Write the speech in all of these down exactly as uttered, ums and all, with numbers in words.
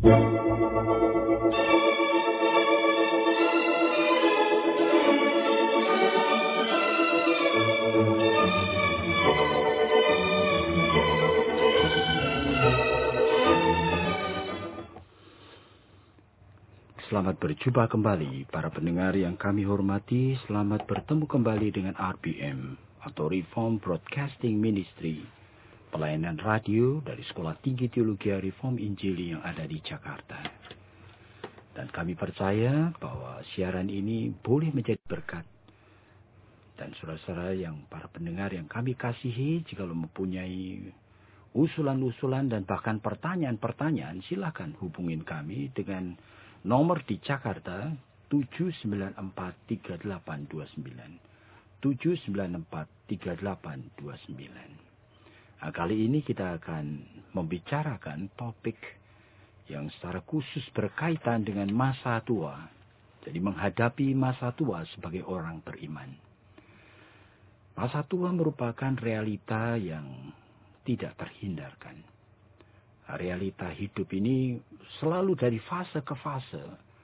Selamat berjumpa kembali para pendengar yang kami hormati. Selamat bertemu kembali dengan R B M atau Reform Broadcasting Ministry, pelayanan radio dari Sekolah Tinggi Teologi Reform Injili yang ada di Jakarta. Dan kami percaya bahwa siaran ini boleh menjadi berkat. Dan saudara-saudara yang para pendengar yang kami kasihi, jika mempunyai usulan-usulan dan bahkan pertanyaan-pertanyaan, silakan hubungin kami dengan nomor di Jakarta tujuh sembilan empat tiga delapan dua sembilan. tujuh sembilan empat tiga delapan dua sembilan. Nah, kali ini kita akan membicarakan topik yang secara khusus berkaitan dengan masa tua. Jadi menghadapi masa tua sebagai orang beriman. Masa tua merupakan realita yang tidak terhindarkan. Realita hidup ini selalu dari fase ke fase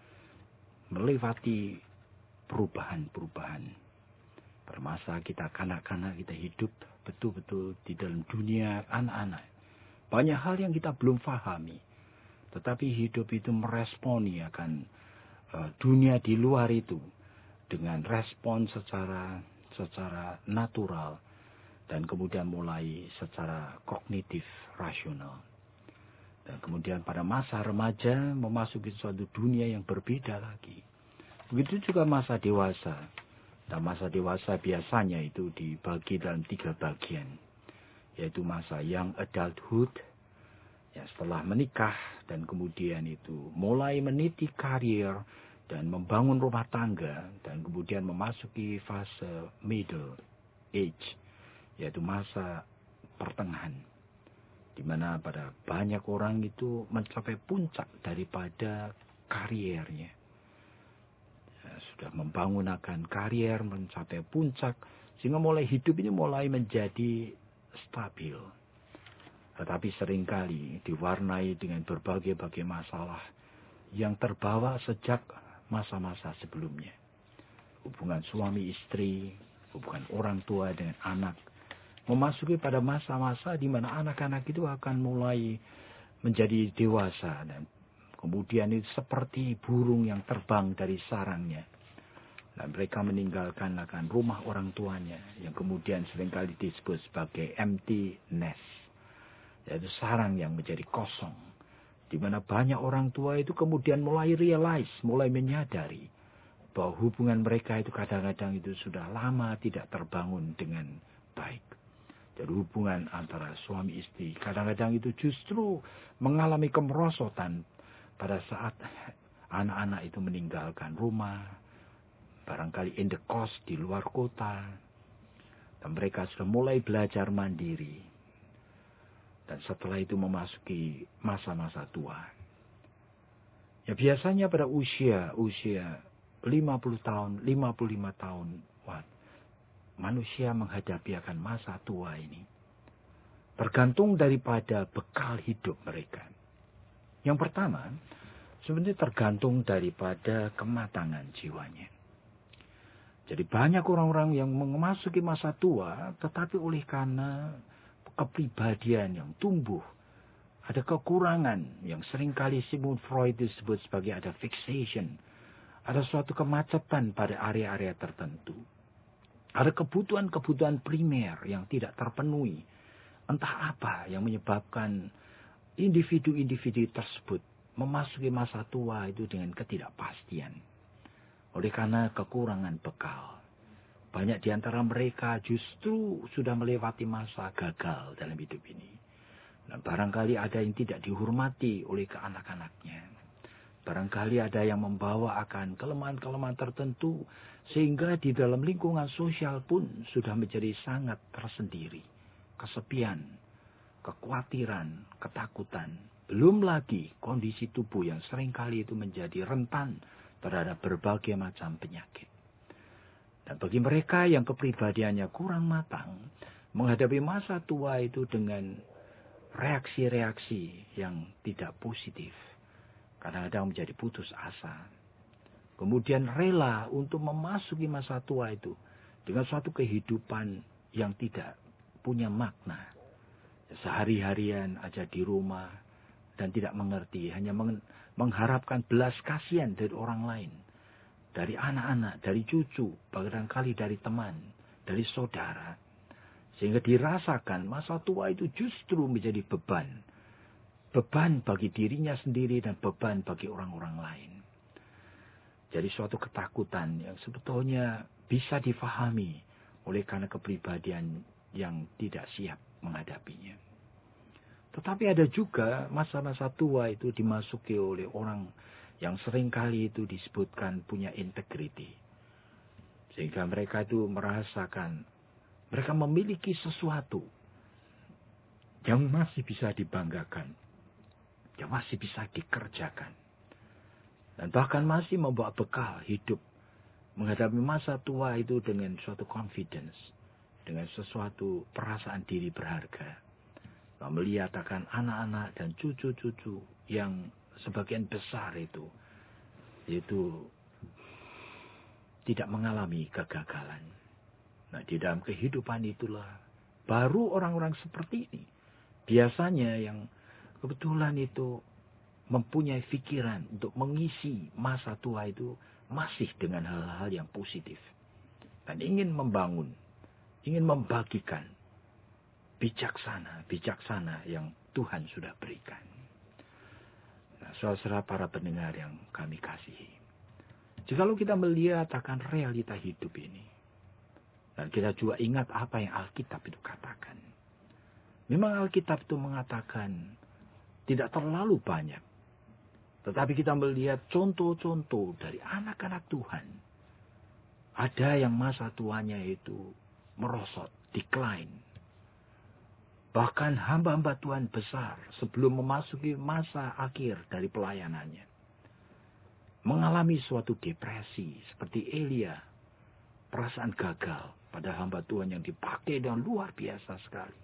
melewati perubahan-perubahan. Pada masa kita kanak-kanak, kita hidup betul-betul di dalam dunia anak-anak. Banyak hal yang kita belum fahami. Tetapi hidup itu meresponi akan uh, dunia di luar itu dengan respon secara secara natural dan kemudian mulai secara kognitif rasional. Dan kemudian pada masa remaja memasuki suatu dunia yang berbeda lagi. Begitu juga masa dewasa. Dan masa dewasa biasanya itu dibagi dalam tiga bagian. Yaitu masa young adulthood. Ya, setelah menikah dan kemudian itu mulai meniti karir dan membangun rumah tangga. Dan kemudian memasuki fase middle age. Yaitu masa pertengahan. Di mana pada banyak orang itu mencapai puncak daripada kariernya. Ya, sudah membangun akan karier, mencapai puncak, sehingga mulai hidup ini mulai menjadi stabil. Tetapi seringkali diwarnai dengan berbagai-bagai masalah yang terbawa sejak masa-masa sebelumnya. Hubungan suami istri, hubungan orang tua dengan anak, memasuki pada masa-masa di mana anak-anak itu akan mulai menjadi dewasa dan kemudian itu seperti burung yang terbang dari sarangnya. Dan mereka meninggalkan akan rumah orang tuanya yang kemudian seringkali disebut sebagai empty nest. Yaitu sarang yang menjadi kosong. Di mana banyak orang tua itu kemudian mulai realize, mulai menyadari bahwa hubungan mereka itu kadang-kadang itu sudah lama tidak terbangun dengan baik. Jadi hubungan antara suami istri kadang-kadang itu justru mengalami kemerosotan pada saat anak-anak itu meninggalkan rumah, barangkali in the coast di luar kota, dan mereka sudah mulai belajar mandiri. Dan setelah itu memasuki masa-masa tua. Ya biasanya pada usia usia lima puluh tahun, lima puluh lima tahun, wah, manusia menghadapi akan masa tua ini. Tergantung daripada bekal hidup mereka. Yang pertama, sebenarnya tergantung daripada kematangan jiwanya. Jadi banyak orang-orang yang memasuki masa tua, tetapi oleh karena kepribadian yang tumbuh, ada kekurangan yang seringkali Sigmund Freud disebut sebagai ada fixation. Ada suatu kemacetan pada area-area tertentu. Ada kebutuhan-kebutuhan primer yang tidak terpenuhi. Entah apa yang menyebabkan individu-individu tersebut memasuki masa tua itu dengan ketidakpastian. Oleh karena kekurangan bekal. Banyak di antara mereka justru sudah melewati masa gagal dalam hidup ini. Dan barangkali ada yang tidak dihormati oleh anak-anaknya. Barangkali ada yang membawa akan kelemahan-kelemahan tertentu, sehingga di dalam lingkungan sosial pun sudah menjadi sangat tersendiri. Kesepian, kekhawatiran, ketakutan. Belum lagi kondisi tubuh yang seringkali itu menjadi rentan terhadap berbagai macam penyakit. Dan bagi mereka yang kepribadiannya kurang matang, menghadapi masa tua itu dengan reaksi-reaksi yang tidak positif. kadang-kadang menjadi putus asa. Kemudian rela untuk memasuki masa tua itu dengan suatu kehidupan yang tidak punya makna. Sehari-harian aja di rumah dan tidak mengerti, hanya mengharapkan belas kasihan dari orang lain, dari anak-anak, dari cucu, barangkali dari teman, dari saudara. Sehingga dirasakan masa tua itu justru menjadi beban. Beban bagi dirinya sendiri dan beban bagi orang-orang lain. Jadi suatu ketakutan yang sebetulnya bisa difahami oleh karena kepribadian yang tidak siap menghadapinya. Tetapi ada juga masa-masa tua itu dimasuki oleh orang yang seringkali itu disebutkan punya integriti. Sehingga mereka itu merasakan mereka memiliki sesuatu yang masih bisa dibanggakan, yang masih bisa dikerjakan. Dan bahkan masih membawa bekal hidup menghadapi masa tua itu dengan suatu confidence, dengan sesuatu perasaan diri berharga. Melihat akan anak-anak dan cucu-cucu yang sebagian besar itu, itu tidak mengalami kegagalan. Nah, di dalam kehidupan itulah baru orang-orang seperti ini biasanya yang kebetulan itu mempunyai pikiran untuk mengisi masa tua itu masih dengan hal-hal yang positif. Dan ingin membangun, ingin membagikan bijaksana-bijaksana yang Tuhan sudah berikan. Nah, saudara para pendengar yang kami kasihi. Jikalau kita melihat akan realita hidup ini, dan kita juga ingat apa yang Alkitab itu katakan. Memang Alkitab itu mengatakan tidak terlalu banyak. Tetapi kita melihat contoh-contoh dari anak-anak Tuhan. Ada yang masa tuanya itu merosot, decline. Bahkan hamba-hamba Tuhan besar sebelum memasuki masa akhir dari pelayanannya. Mengalami suatu depresi seperti Elia. Perasaan gagal pada hamba Tuhan yang dipakai dengan luar biasa sekali.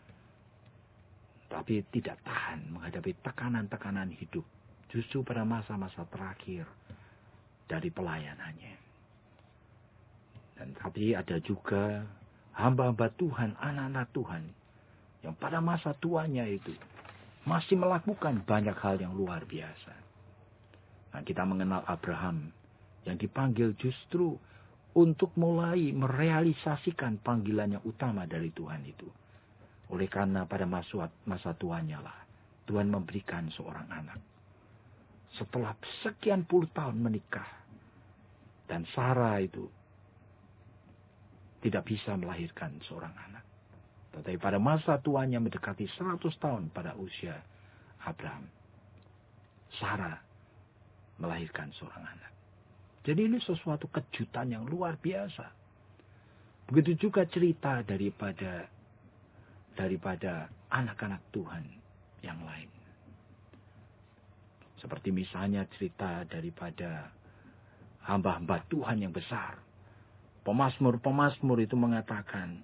Tapi tidak tahan menghadapi tekanan-tekanan hidup. Justru pada masa-masa terakhir dari pelayanannya. Dan tapi ada juga hamba-hamba Tuhan, anak-anak Tuhan, yang pada masa tuanya itu masih melakukan banyak hal yang luar biasa. Nah, kita mengenal Abraham yang dipanggil justru untuk mulai merealisasikan panggilan yang utama dari Tuhan itu. Oleh karena pada masa, masa tuanya lah Tuhan memberikan seorang anak. Setelah sekian puluh tahun menikah. Dan Sarah itu tidak bisa melahirkan seorang anak. Tetapi pada masa tuanya mendekati seratus tahun pada usia Abraham. Sarah melahirkan seorang anak. Jadi ini sesuatu kejutan yang luar biasa. Begitu juga cerita daripada daripada anak-anak Tuhan yang lain. Seperti misalnya cerita daripada hamba-hamba Tuhan yang besar. Pemazmur-pemazmur itu mengatakan,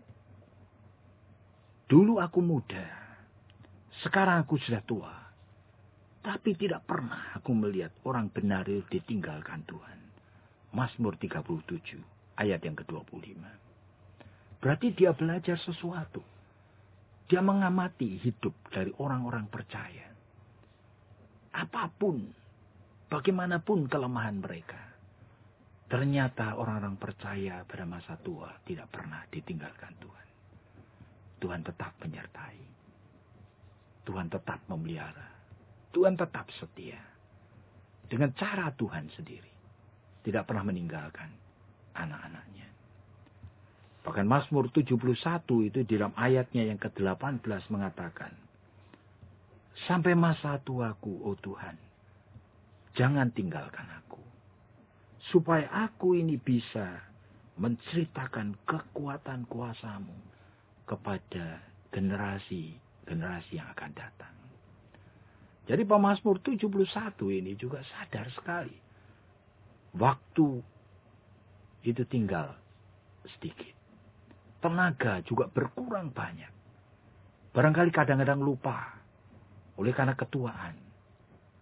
dulu aku muda, sekarang aku sudah tua. Tapi tidak pernah aku melihat orang benar itu ditinggalkan Tuhan. Mazmur tiga puluh tujuh, ayat yang ke dua puluh lima. Berarti dia belajar sesuatu. Dia mengamati hidup dari orang-orang percaya. Apapun, bagaimanapun kelemahan mereka. Ternyata orang-orang percaya pada masa tua tidak pernah ditinggalkan Tuhan. Tuhan tetap menyertai. Tuhan tetap memelihara. Tuhan tetap setia. Dengan cara Tuhan sendiri. Tidak pernah meninggalkan anak-anaknya. Bahkan Mazmur tujuh puluh satu itu di dalam ayatnya yang ke delapan belas mengatakan, sampai masa tuaku, oh Tuhan, jangan tinggalkan aku. Supaya aku ini bisa menceritakan kekuatan kuasa-Mu kepada generasi-generasi yang akan datang. Jadi pemazmur tujuh puluh satu ini juga sadar sekali. Waktu itu tinggal sedikit. Tenaga juga berkurang banyak. Barangkali kadang-kadang lupa oleh karena ketuaan.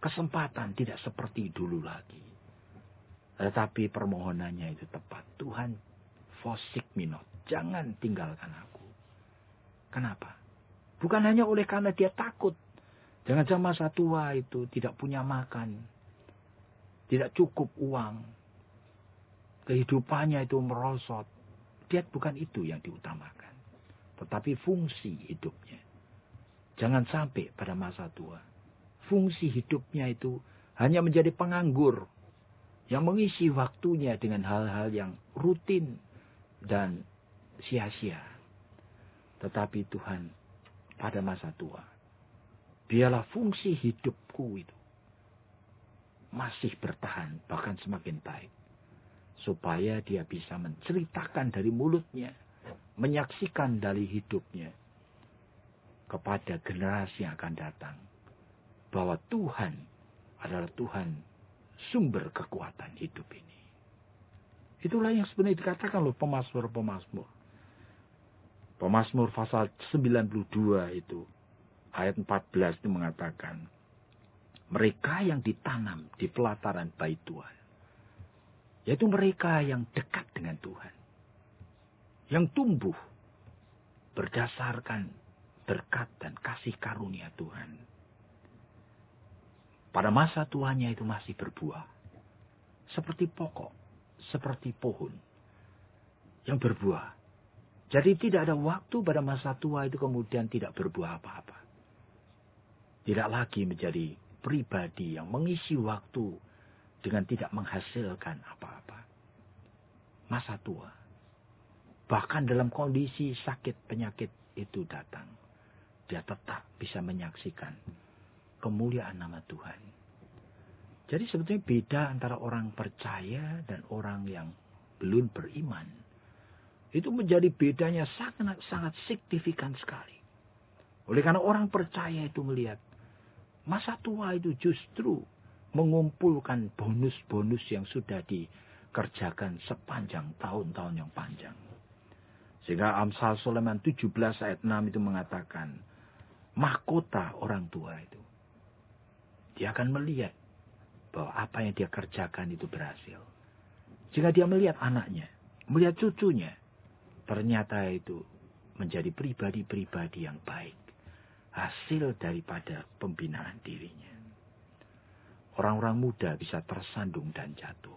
kesempatan tidak seperti dulu lagi. Tetapi permohonannya itu tepat. Tuhan, fosik minot, jangan tinggalkan aku. Kenapa? Bukan hanya oleh karena dia takut. Jangan-jangan masa tua itu tidak punya makan. Tidak cukup uang. Kehidupannya itu merosot. Dia bukan itu yang diutamakan. Tetapi fungsi hidupnya. Jangan sampai pada masa tua. Fungsi hidupnya itu hanya menjadi penganggur. Yang mengisi waktunya dengan hal-hal yang rutin dan sia-sia. Tetapi Tuhan, pada masa tua, biarlah fungsi hidupku itu masih bertahan, bahkan semakin baik. Supaya dia bisa menceritakan dari mulutnya, menyaksikan dari hidupnya kepada generasi yang akan datang. Bahwa Tuhan adalah Tuhan sumber kekuatan hidup ini. Itulah yang sebenarnya dikatakan oleh pemazmur-pemazmur. Pemazmur pasal sembilan puluh dua itu, ayat empat belas itu mengatakan, mereka yang ditanam di pelataran bait Tuhan, yaitu mereka yang dekat dengan Tuhan, yang tumbuh berdasarkan berkat dan kasih karunia Tuhan. Pada masa tuanya itu masih berbuah. Seperti pokok, seperti pohon yang berbuah. Jadi tidak ada waktu pada masa tua itu kemudian tidak berbuah apa-apa. Tidak lagi menjadi pribadi yang mengisi waktu dengan tidak menghasilkan apa-apa. Masa tua. Bahkan dalam kondisi sakit penyakit itu datang. Dia tetap bisa menyaksikan kemuliaan nama Tuhan. Jadi sebetulnya beda antara orang percaya dan orang yang belum beriman. Itu menjadi bedanya sangat-sangat signifikan sekali. Oleh karena orang percaya itu melihat masa tua itu justru mengumpulkan bonus-bonus yang sudah dikerjakan sepanjang tahun-tahun yang panjang. Sehingga Amsal Sulaiman tujuh belas ayat enam itu mengatakan, mahkota orang tua itu, dia akan melihat bahwa apa yang dia kerjakan itu berhasil. Jika dia melihat anaknya, melihat cucunya, ternyata itu menjadi pribadi-pribadi yang baik. Hasil daripada pembinaan dirinya. Orang-orang muda bisa tersandung dan jatuh.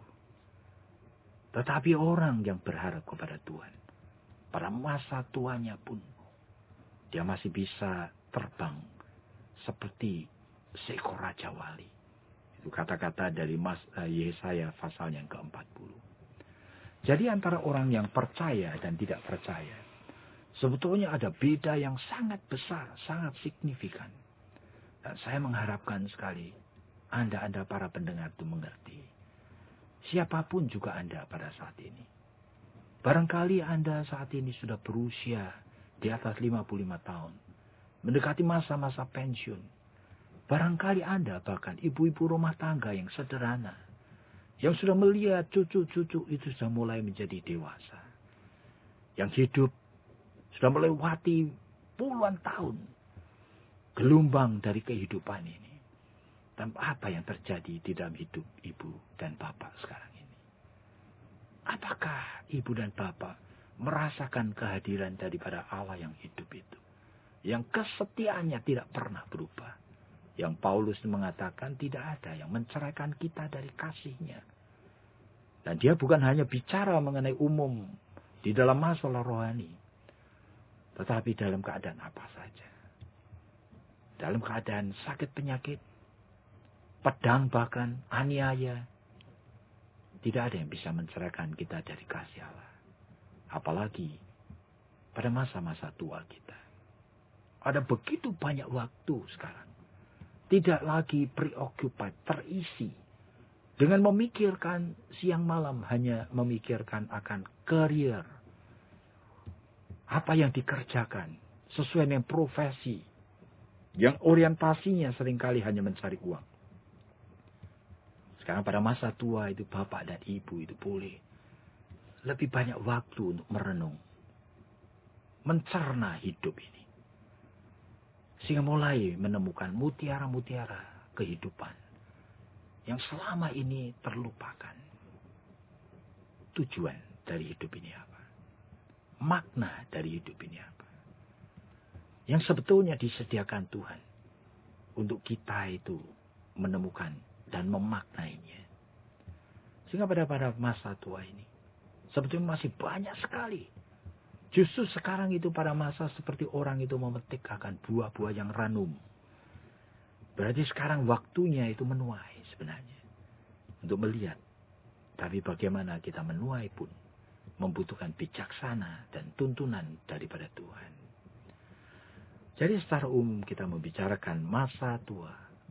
Tetapi orang yang berharap kepada Tuhan, pada masa tuanya pun, dia masih bisa terbang seperti seekor Raja Wali. Itu kata-kata dari Mas Yesaya pasal yang keempat puluh. Jadi antara orang yang percaya dan tidak percaya, sebetulnya ada beda yang sangat besar, sangat signifikan. Dan saya mengharapkan sekali Anda-Anda para pendengar itu mengerti. Siapapun juga Anda pada saat ini. Barangkali Anda saat ini sudah berusia di atas lima puluh lima tahun. Mendekati masa-masa pensiun. Barangkali Anda bahkan ibu-ibu rumah tangga yang sederhana. Yang sudah melihat cucu-cucu itu sudah mulai menjadi dewasa. Yang hidup sudah melewati puluhan tahun. Gelombang dari kehidupan ini. Dan apa yang terjadi di dalam hidup ibu dan bapak sekarang ini? Apakah ibu dan bapak merasakan kehadiran daripada Allah yang hidup itu? Yang kesetiaannya tidak pernah berubah. Yang Paulus mengatakan tidak ada yang menceraikan kita dari kasihnya. Dan dia bukan hanya bicara mengenai umum di dalam masalah rohani. Tetapi dalam keadaan apa saja. Dalam keadaan sakit penyakit. Pedang bahkan, aniaya. Tidak ada yang bisa menceraikan kita dari kasih Allah. Apalagi pada masa-masa tua kita. Ada begitu banyak waktu sekarang. Tidak lagi preoccupied, terisi. Dengan memikirkan siang malam hanya memikirkan akan karier. Apa yang dikerjakan sesuai dengan profesi. Yang orientasinya seringkali hanya mencari uang. Sekarang pada masa tua itu bapak dan ibu itu boleh lebih banyak waktu untuk merenung. Mencerna hidup ini. Sehingga mulai menemukan mutiara-mutiara kehidupan. yang selama ini terlupakan. Tujuan dari hidup ini apa? Makna dari hidup ini apa? Yang sebetulnya disediakan Tuhan untuk kita itu menemukan dan memaknainya. Sehingga pada pada masa tua ini, sebetulnya masih banyak sekali. Justru sekarang itu pada masa seperti orang itu memetik akan buah-buah yang ranum. Berarti sekarang waktunya itu menuai sebenarnya. Untuk melihat. Tapi bagaimana kita menuai pun membutuhkan bijaksana dan tuntunan daripada Tuhan. Jadi secara umum kita membicarakan masa tua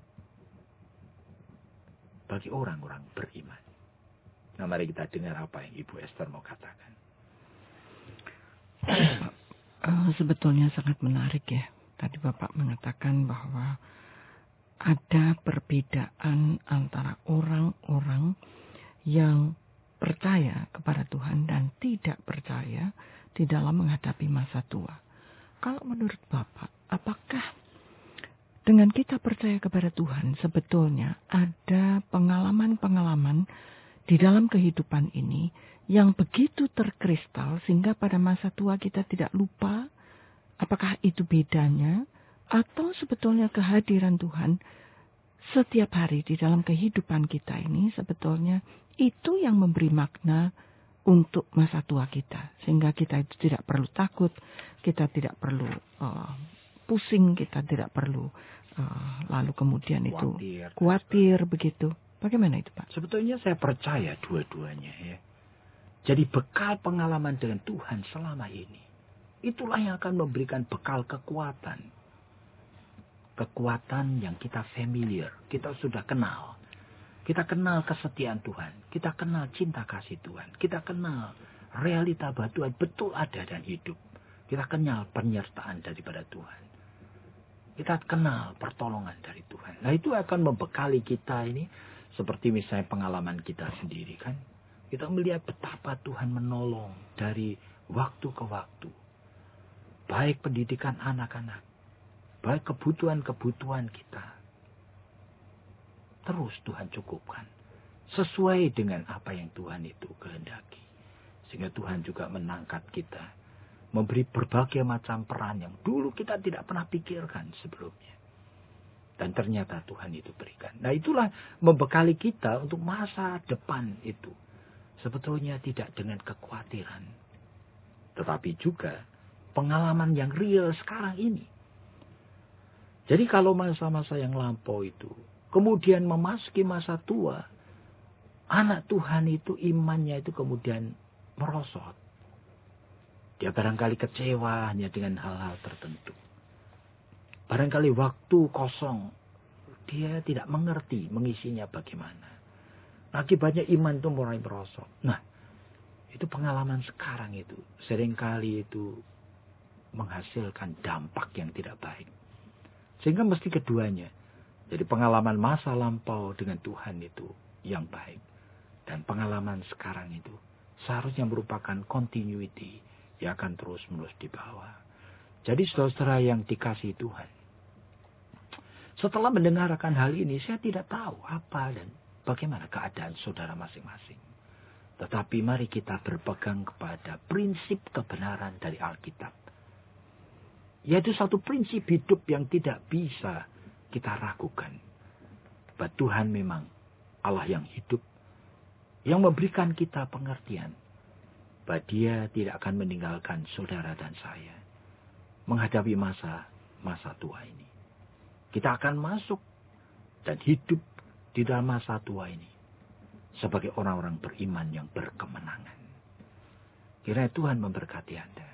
bagi orang-orang beriman. Nah, mari kita dengar apa yang Ibu Esther mau katakan. Uh, sebetulnya sangat menarik ya. Tadi Bapak mengatakan bahwa ada perbedaan antara orang-orang yang percaya kepada Tuhan dan tidak percaya di dalam menghadapi masa tua. Kalau menurut Bapak, apakah dengan kita percaya kepada Tuhan sebetulnya ada pengalaman-pengalaman di dalam kehidupan ini yang begitu terkristal sehingga pada masa tua kita tidak lupa? Apakah itu bedanya? Atau sebetulnya kehadiran Tuhan setiap hari di dalam kehidupan kita ini sebetulnya itu yang memberi makna untuk masa tua kita. Sehingga kita itu tidak perlu takut, kita tidak perlu uh, pusing, kita tidak perlu uh, lalu kemudian itu Khawatir. khawatir begitu. Bagaimana itu Pak? Sebetulnya saya percaya dua-duanya ya. Jadi bekal pengalaman dengan Tuhan selama ini, itulah yang akan memberikan bekal kekuatan. Kekuatan yang kita familiar, kita sudah kenal. Kita kenal kesetiaan Tuhan, kita kenal cinta kasih Tuhan, kita kenal realita bahwa Tuhan betul ada dan hidup. Kita kenal penyertaan daripada Tuhan. Kita kenal pertolongan dari Tuhan. Nah itu akan membekali kita ini, seperti misalnya pengalaman kita sendiri kan. Kita melihat betapa Tuhan menolong dari waktu ke waktu. Baik pendidikan anak-anak, baik kebutuhan-kebutuhan kita. Terus Tuhan cukupkan. Sesuai dengan apa yang Tuhan itu kehendaki. Sehingga Tuhan juga menangkat kita. Memberi berbagai macam peran yang dulu kita tidak pernah pikirkan sebelumnya. Dan ternyata Tuhan itu berikan. Nah itulah membekali kita untuk masa depan itu. Sebetulnya tidak dengan kekhawatiran. Tetapi juga pengalaman yang real sekarang ini. Jadi kalau masa-masa yang lampau itu, kemudian memasuki masa tua, anak Tuhan itu imannya itu kemudian merosot. Dia barangkali kecewa hanya dengan hal-hal tertentu. Barangkali waktu kosong, dia tidak mengerti mengisinya bagaimana. Akibatnya iman itu mulai merosot. Nah, itu pengalaman sekarang itu. Seringkali itu menghasilkan dampak yang tidak baik. Sehingga mesti keduanya. Jadi pengalaman masa lampau dengan Tuhan itu yang baik. Dan pengalaman sekarang itu seharusnya merupakan continuity yang akan terus-menerus dibawa. Jadi saudara-saudara yang dikasihi Tuhan. Setelah mendengarkan hal ini, saya tidak tahu apa dan bagaimana keadaan saudara masing-masing. Tetapi mari kita berpegang kepada prinsip kebenaran dari Alkitab. Yaitu satu prinsip hidup yang tidak bisa kita ragukan. Bahwa Tuhan memang Allah yang hidup. Yang memberikan kita pengertian. Bahwa Dia tidak akan meninggalkan saudara dan saya. Menghadapi masa masa tua ini. Kita akan masuk dan hidup di dalam masa tua ini. Sebagai orang-orang beriman yang berkemenangan. Kiranya Tuhan memberkati Anda.